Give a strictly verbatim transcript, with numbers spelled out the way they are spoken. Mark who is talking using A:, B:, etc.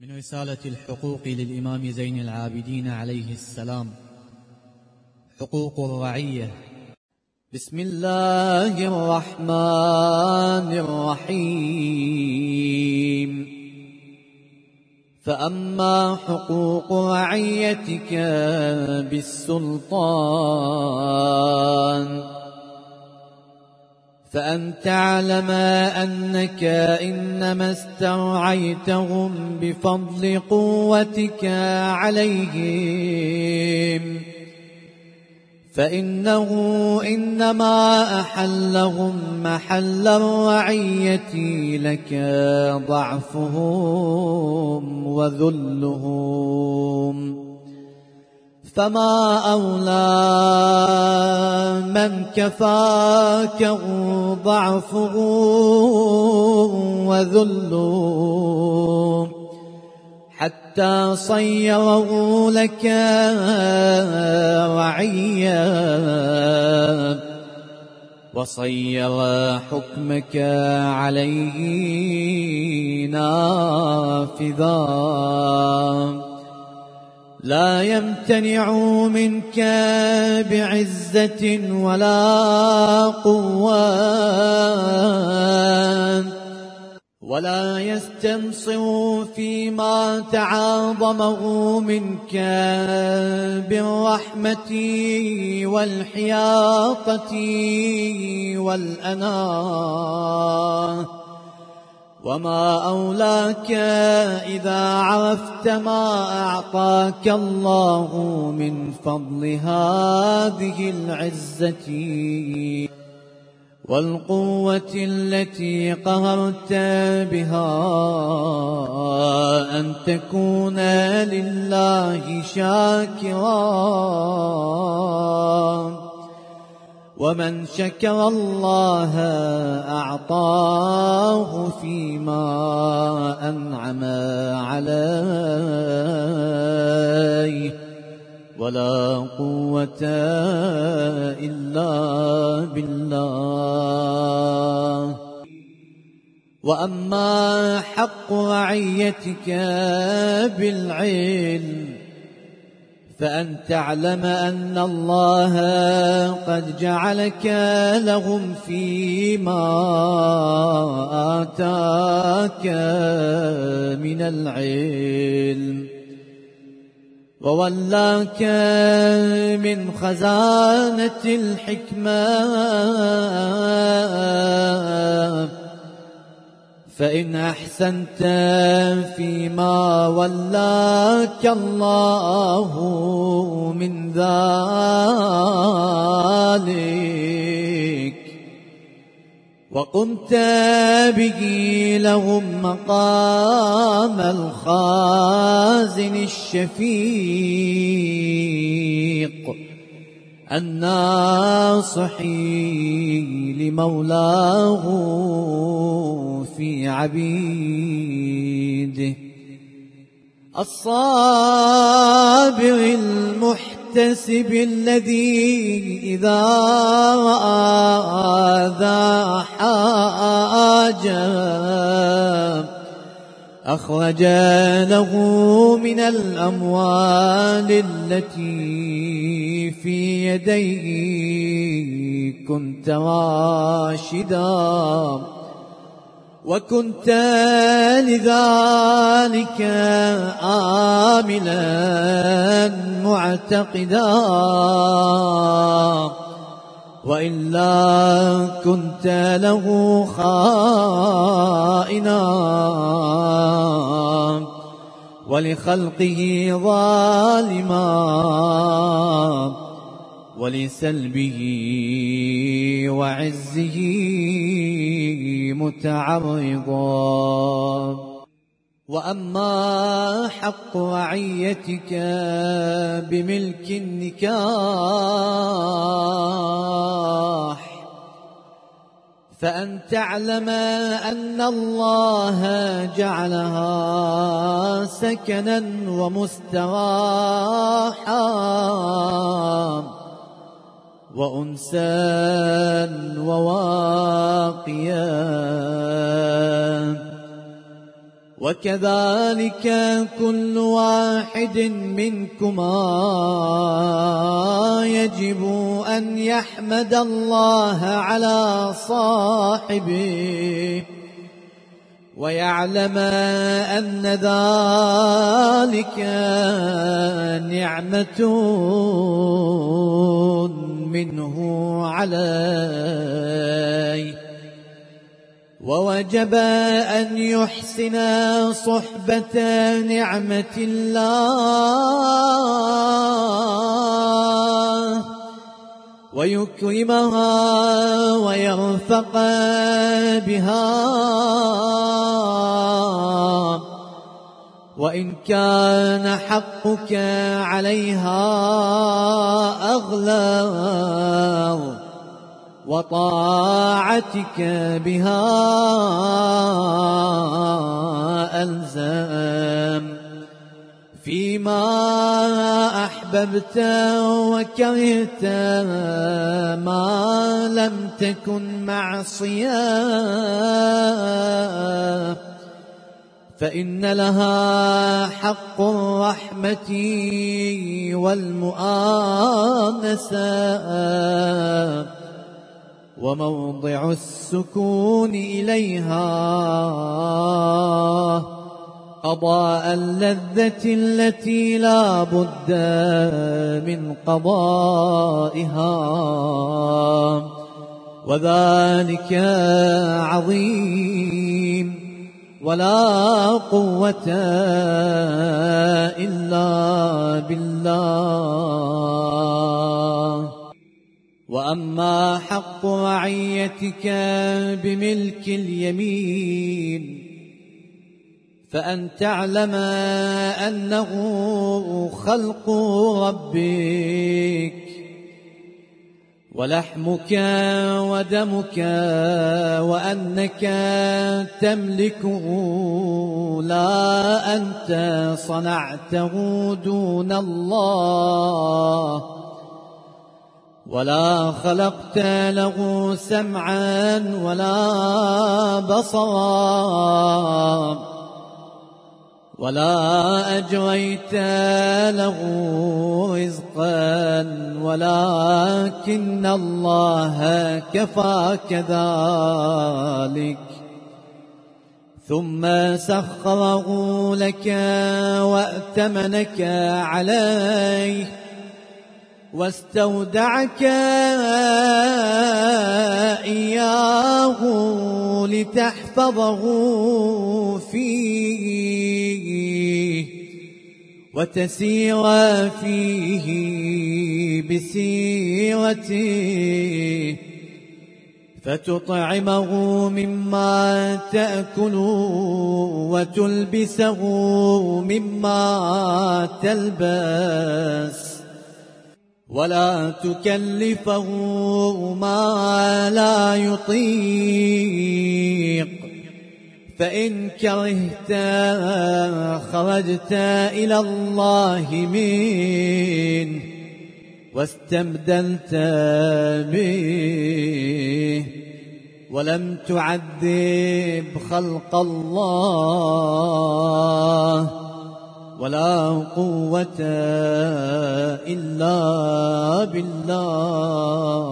A: من رسالة الحقوق للإمام زين العابدين عليه السلام. حقوق الرعية. بسم الله الرحمن الرحيم. فأما حقوق رعيتك بالسلطان فأن تعلم أنك إنما استرعيتهم بفضل قوتك عليهم، فإنه إنما أحلهم محل الرعية لك ضعفهم وذلهم. فما أولى من كفاك ضعفه وذله حتى صيره لك رعيا وصير حكمك عليه نافذا. لا يمتنع منك بعزة ولا قوة، ولا يستنصر فيما تعاظمه منك بالرحمة والحياطة والأناة. وما أولاك إذا عرفت ما أعطاك الله من فضل هذه العزة والقوة التي قهرت بها، أن تكون لله شاكرا. ومن شكر الله أعطاه فيما أنعم عليه، ولا قوة إلا بالله. وأما حق رعيتك بالعلم فأن تعلم أن الله قد جعلك لهم فيما آتاك من العلم، وولاك من خزانة الحكمة. فإن أحسنت فيما ولاك الله من ذلك وقمت به لهم مقام الخازن الشفيق الناصحي لمولاه في عبيده، الصابر المحتسب الذي إذا رأى ذا حاجة أخرج له من الأموال التي في يديه كنت راشدا، وكنت لذلك آملا معتقدا. وإلا كنت له خائنا ولخلقه ظالما ولسلبه وعزه متعرضا. وأما حق رعيتك بملك النكاح فأن تعلم أن الله جعلها سكنا ومستراحا وأنسا وواقيا وكذلك كل واحد منكما يجب أن يحمد الله على صاحبه ويعلم أن ذلك نعمة منه عليه، ووجب أن يحسن صحبة نعمة الله ويكرمها ويرفق بها، وإن كان حقك عليها أغلى وطاعتك بها ألزم، فيما أحببت وكرهت ما لم تكن معصية، فإن لها حق الرحمة والمؤانسة وموضع السكون إليها، قضاء اللذة التي لا بد من قضائها، وذلك عظيم ولا قوة إلا بالله. وأما حق رعيتك بملك اليمين فأن تعلم أنه خلق ربك ولحمك ودمك، وأنك تملكه لا أنت صنعته دون الله، ولا خلقت له سمعا ولا بصرا ولا أجريت له رزقا، ولكن الله كفاك ذلك، ثم سخره لك وأتمنك عليه واستودعك إياه لتحفظه فيه وتسير فيه بسيرته، فتطعمه مما تأكل وتلبسه مما تلبس، ولا تكلفه ما لا يطيق، فإن كرهت خرجت إلى الله منه واستبدلت به، ولم تعذب خلق الله، ولا قوة إلا بالله.